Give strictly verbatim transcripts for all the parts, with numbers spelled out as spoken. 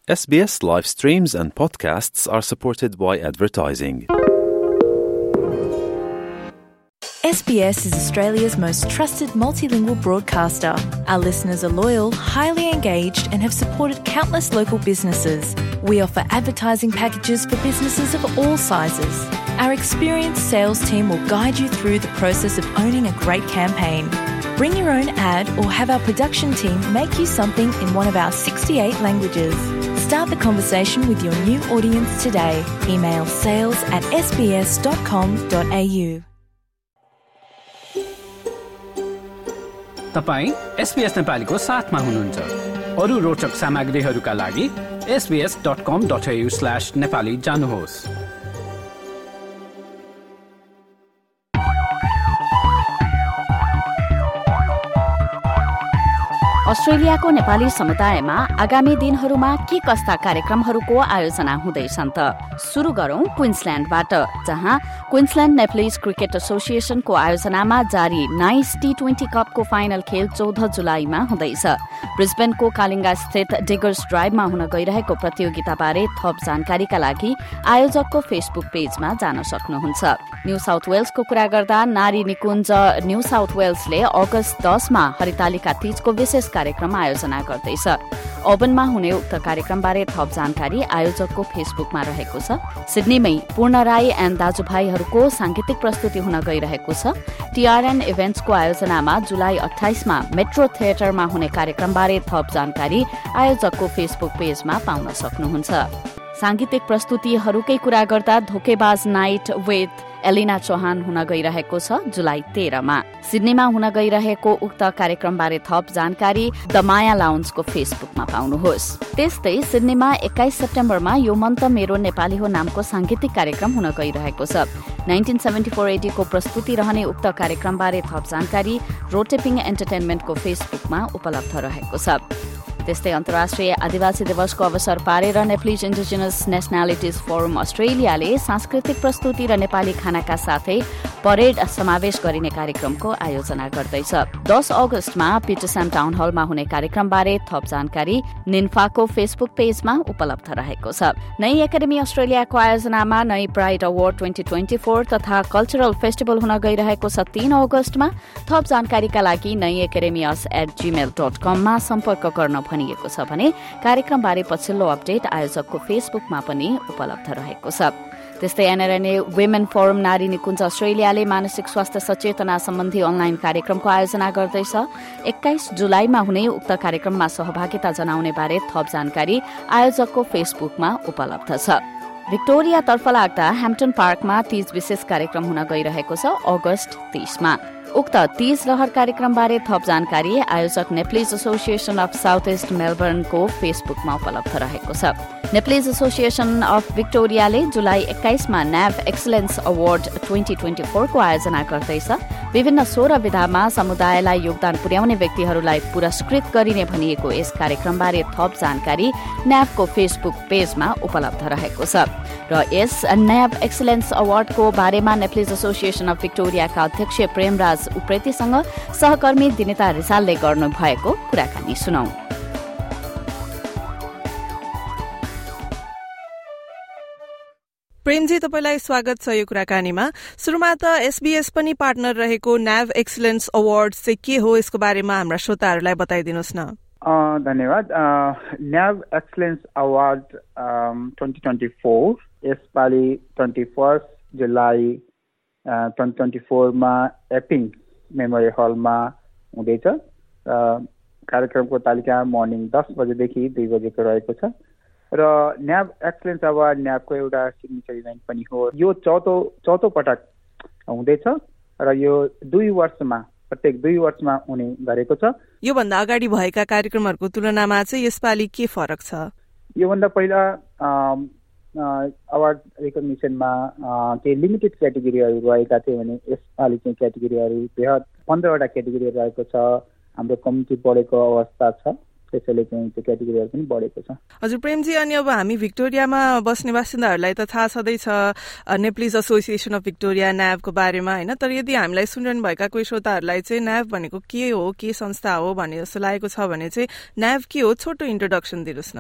S B S live streams and podcasts are supported by advertising. S B S is Australia's most trusted multilingual broadcaster. Our listeners are loyal, highly engaged, and have supported countless local businesses. We offer advertising packages for businesses of all sizes. Our experienced sales team will guide you through the process of owning a great campaign. Bring your own ad or have our production team make you something in one of our sixty-eight languages. Start the conversation with your new audience today. Email sales at s b s dot com dot a u. तपाईँ SBS नेपालीको साथमा हुनुहुन्छ। अरु रोचक सामग्रीहरूका लागि S B S dot com dot A U slash Nepali जानुहोस्। अस्ट्रेलियाको नेपाली समुदायमा आगामी दिनहरूमा के कस्ता कार्यक्रमहरूको आयोजना हुँदैछन् त? सुरु गरौं क्वीन्सल्याण्डबाट, जहाँ क्वीन्सल्याण्ड नेप्लिज क्रिकेट एसोसिएशनको आयोजनामा जारी नाइस टी ट्वेन्टी कपको फाइनल खेल चौध जुलाईमा हुँदैछ। ब्रिस्बेनको कालिङ्गा स्थित डिगर्स ड्राइभमा हुन गइरहेको प्रतियोगिताबारे थप जानकारीका लागि आयोजकको फेसबुक पेजमा जान सक्नुहुन्छ। न्यू साउथ वेल्सको कुरा गर्दा नारी निकुञ्ज न्यू साउथ वेल्सले अगस्त दसमा हरितालिका तीजको विशेष कार्यक्रम आयोजना गर्दैछ। ओबनमा हुने उक्त कार्यक्रमबारे थप जानकारी आयोजकको फेसबुकमा रहेको छ। सिडनीमै पूर्ण राई एन्ड दाजुभाइहरूको सांगीतिक प्रस्तुति हुन गइरहेको छ। टीआरएन इभेन्ट्सको आयोजनामा जुलाई अठाइसमा मेट्रो थिएटरमा हुने कार्यक्रमबारे थप जानकारी आयोजकको फेसबुक पेजमा पाउन सक्नुहुन्छ। सांगीतिक प्रस्तुतिहरूकै कुरा गर्दा धोकेबाज नाइट विथ एलिना चौहान हुन गइरहेको छ जुलाई तेह्रमा। सिडनीमा हुन गइरहेको उक्त कार्यक्रमबारे थप जानकारी द माया लाउन्जको फेसबुकमा पाउनुहोस्। त्यस्तै सिडनीमा एक्काइस सेप्टेम्बरमा यो मन त मेरो नेपाली हो नामको सांगीतिक कार्यक्रम हुन गइरहेको छ। नाइन्टिन सेभेन्टी फोर एडीको प्रस्तुति रहने उक्त कार्यक्रमबारे थप जानकारी रोटेपिङ एन्टरटेनमेन्टको फेसबुकमा उपलब्ध रहेको छ। त्यस्तै अन्तर्राष्ट्रिय आदिवासी दिवसको अवसर पारेर नेप्लिज इन्डिजिनस नेसनालिटिज फोरम अस्ट्रेलियाले सांस्कृतिक प्रस्तुति र नेपाली खानाका साथै परेड समावेश गरिने कार्यक्रमको आयोजना गर्दैछ। दस अगस्तमा पिटरसन टाउन हलमा हुने कार्यक्रमबारे थप जानकारी निन्फाको फेसबुक पेजमा उपलब्ध रहेको छ। नई एकाडेमी अस्ट्रेलियाको आयोजनामा नई pride award twenty twenty four तथा कल्चरल फेस्टिभल हुन गइरहेको छ तीन अगस्तमा। थप जानकारीका लागि नई एकाडेमियस एट जीमेल डट कममा सम्पर्क गर्न भनिएको छ भने कार्यक्रमबारे पछिल्लो अपडेट आयोजकको फेसबुकमा पनि उपलब्ध रहेको छ। त्यस्तै एनआरएनए वुमेन फोरम नारी निकुञ्ज अस्ट्रेलियाले मानसिक स्वास्थ्य सचेतना सम्बन्धी अनलाइन कार्यक्रमको आयोजना गर्दैछ। एक्काइस जुलाईमा हुने उक्त कार्यक्रममा सहभागिता जनाउने बारे थप जानकारी आयोजकको फेसबुकमा उपलब्ध छ। भिक्टोरियातर्फ लाग्दा ह्याम्पटन पार्कमा तीज विशेष कार्यक्रम हुन गइरहेको छ अगस्त तीसमा। उक्त तीज लहर कार्यक्रमबारे थप जानकारी आयोजक Nepalese association of south east मेलबर्नको फेसबुकमा उपलब्ध रहेको छ। नेप्लिज एसोसिएसन अफ भिक्टोरियाले जुलाई एक्काइसमा न्याभ एक्सलेन्स अवार्ड ट्वेन्टी ट्वेन्टी फोरको आयोजना गर्दैछ। विभिन्न सोह्र विधामा समुदायलाई योगदान पुर्याउने व्यक्तिहरूलाई पुरस्कृत गरिने भनिएको यस कार्यक्रमबारे थप जानकारी न्याभको फेसबुक पेजमा उपलब्ध रहेको छ। र यस न्याभ एक्सलेन्स अवार्डको बारेमा नेप्लिज एसोसिएसन अफ भिक्टोरियाका अध्यक्ष प्रेमराज उप्रेतीसँग सहकर्मी दिनिता रिसालले गर्नुभएको कुराकानी सुनौ। प्रेमजी, तपाईलाई स्वागत छ यो कुराकानीमा। सुरुमा त एसबीएस पनि पार्टनर रहेको न्याभ एक्सलेन्स अवार्ड चाहिँ के हो, यसको बारेमा हाम्रा श्रोताहरूलाई बताइदिनुहोस् न। धन्यवाद। न्याभ excellence award twenty twenty four यसपालि ट्वेन्टी फर्स्ट जुलाई ट्वेन्टी ट्वेन्टी फोरमा एपिङ मेमोरियल हलमा हुँदैछ। कार्यक्रमको तालिका मर्निङ दस बजेदेखि दुई बजेको रहेको छ र न्याभ एक्सलेन्स अवार्ड न्याभको एउटा सिग्नेचर इभेन्ट पनि हो। यो चौथो चौथो पटक हुँदैछ र यो दुई वर्षमा प्रत्येक दुई वर्षमा हुने गरेको छ। योभन्दा अगाडि भएका कार्यक्रमहरूको तुलनामा चाहिँ यसपालि के फरक छ? योभन्दा पहिला अवार्ड रिकग्निसनमा केही लिमिटेड क्याटेगोरीहरू रहेका थिए भने यसपालि चाहिँ क्याटेगोरीहरू बृहत पन्ध्रवटा क्याटेगोरीहरू रहेको छ। हाम्रो कम्युनिटी बढेको अवस्था छ, त्यसैले चाहिँ त्यो क्याटेगोरीहरू पनि बढेको छ। हजुर प्रेमजी, अनि अब हामी भिक्टोरियामा बस्ने बासिन्दाहरूलाई त थाहा छँदैछ नेप्लिज एसोसिएसन अफ भिक्टोरिया न्याभको बारेमा, होइन? तर यदि हामीलाई सुनिरहनु भएका कोही श्रोताहरूलाई चाहिँ न्याभ भनेको के हो, के संस्था हो भन्ने जस्तो लागेको छ भने चाहिँ न्याभ के हो, छोटो इन्ट्रोडक्सन दिनुहोस् न।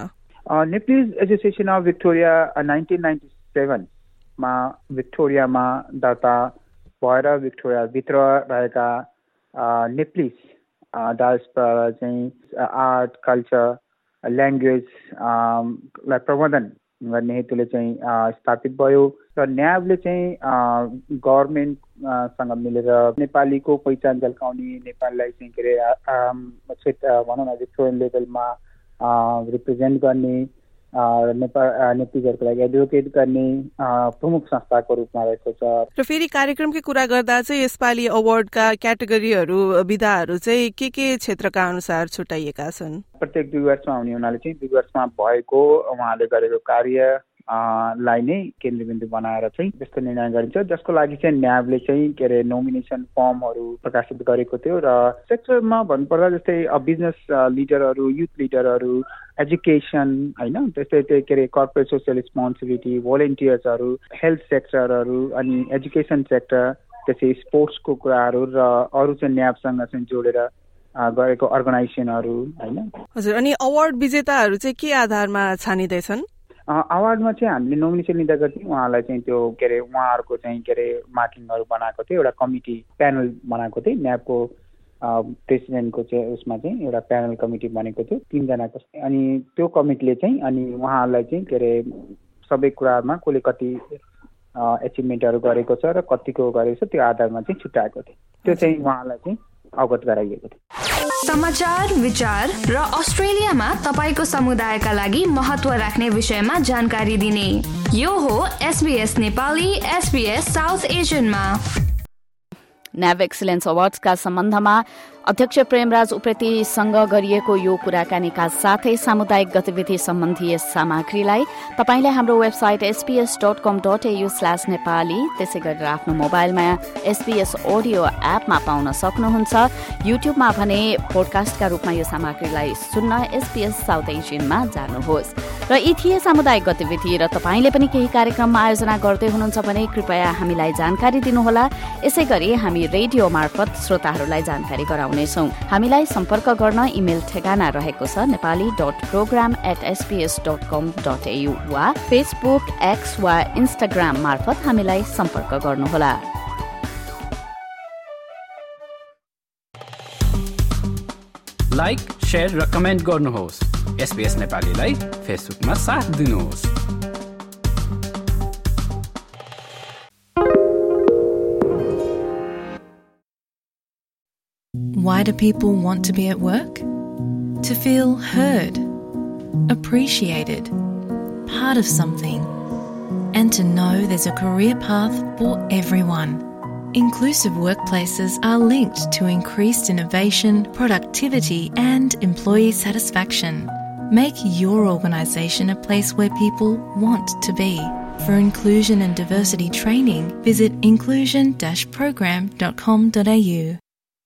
Nepalese Association of Victoria nineteen ninety-seven मा भिक्टोरियामा दर्ता भएर भिक्टोरियाभित्र रहेका नेप्लिज डायस्पोरा चाहिँ आर्ट कल्चर ल्याङ्ग्वेज लाई प्रबन्धन गर्ने हेतुले चाहिँ स्थापित भयो र न्यावले चाहिँ गभर्मेन्टसँग मिलेर नेपालीको पहिचान झल्काउने नेपाललाई चाहिँ के अरे भनौँ न भिक्टोरियन लेभलमा रिप्रेजेन्ट गर्ने नेपाल नेप्लिजहरूको लागि एडभोकेट गर्ने प्रमुख संस्थाको रूपमा रहेको छ। र फेरि कार्यक्रमकै कुरा गर्दा चाहिँ यसपालि अवार्डका क्याटेगोरीहरू विधाहरू चाहिँ के के क्षेत्रका अनुसार छुट्याइएका छन्? प्रत्येक दुई वर्षमा हुने हुनाले चाहिँ दुई वर्षमा भएको उहाँले गरेको कार्य लाई नै केन्द्रबिन्दु बनाएर चाहिँ त्यस्तो निर्णय गरिन्छ, जसको लागि चाहिँ न्यावले चाहिँ के अरे नोमिनेसन फर्महरू प्रकाशित गरेको थियो। र सेक्टरमा भन्नुपर्दा जस्तै बिजनेस लिडरहरू, युथ लिडरहरू, एजुकेसन होइन, त्यस्तै त्यही के अरे कर्पोरेट सोसियल रेस्पोन्सिबिलिटी, भोलिन्टियर्सहरू, हेल्थ सेक्टरहरू, अनि एजुकेसन सेक्टर, त्यसै स्पोर्ट्सको कुराहरू र अरू चाहिँ न्यावसँग चाहिँ जोडेर गरेको अर्गनाइजेसनहरू होइन। हजुर, अनि अवार्ड विजेताहरू चाहिँ के आधारमा छानिँदैछन्? अवार्डमा चाहिँ हामीले नोमिनेसन लिँदा गर्थ्यौँ उहाँलाई चाहिँ त्यो के अरे उहाँहरूको चाहिँ के अरे मार्किङहरू बनाएको थियो, एउटा कमिटी प्यानल बनाएको थियो, न्यावको प्रेसिडेन्टको चाहिँ उसमा चाहिँ एउटा प्यानल कमिटी बनेको थियो तिनजनाको, अनि त्यो कमिटीले चाहिँ अनि उहाँहरूलाई चाहिँ के अरे सबै कुरामा कसले कति एचिभमेन्टहरू गरेको छ र कतिको गरेको छ त्यो आधारमा चाहिँ छुट्याएको थियो, त्यो चाहिँ उहाँलाई चाहिँ अवगत गराइएको थियो। समाचार, विचार र अस्ट्रेलियामा तपाईको समुदायका लागि महत्व राख्ने विषयमा जानकारी दिने यो हो एसबीएस नेपाली, एसबीएस साउथ एसियनमा। न्याव एक्सिलेन्स अवार्ड्सका सम्बन्धमा अध्यक्ष प्रेमराज उप्रेतीसँग गरिएको यो कुराकानीका साथै सामुदायिक गतिविधि सम्बन्धी सामग्रीलाई तपाईले हाम्रो website SBS dot com dot AU slash Nepali, त्यसै गरेर आफ्नो मोबाइलमा एसपीएस अडियो एपमा पाउन सक्नुहुन्छ। युट्युबमा भने पोडकास्टका रूपमा यो सामग्रीलाई सुन्न एसपीएस साउथ एसियनमा जानुहोस्। र यी थिए सामुदायिक गतिविधि र तपाईले पनि केही कार्यक्रममा आयोजना गर्दै हुनुहुन्छ भने कृपया हामीलाई जानकारी दिनुहोला। यसै गरी हामी रेडियो मार्फत श्रोताहरूलाई जानकारी गराउनेछौँ। हामीलाई सम्पर्क गर्न इमेल ठेगाना रहेको छ Nepali dot program at SBS dot com dot AU वा फेसबुक, एक्स वा इन्स्टाग्राम मार्फत हामीलाई सम्पर्क गर्नुहोला। लाइक, शेयर र कमेन्ट गर्नुहोस्। एसबीएस नेपालीलाई फेसबुकमा साथ दिनुहोस्। Why do people want to be at work? To feel heard, appreciated, part of something, and to know there's a career path for everyone. Inclusive workplaces are linked to increased innovation, productivity, and employee satisfaction. Make your organisation a place where people want to be. For inclusion and diversity training, visit inclusion dash program dot com dot a u.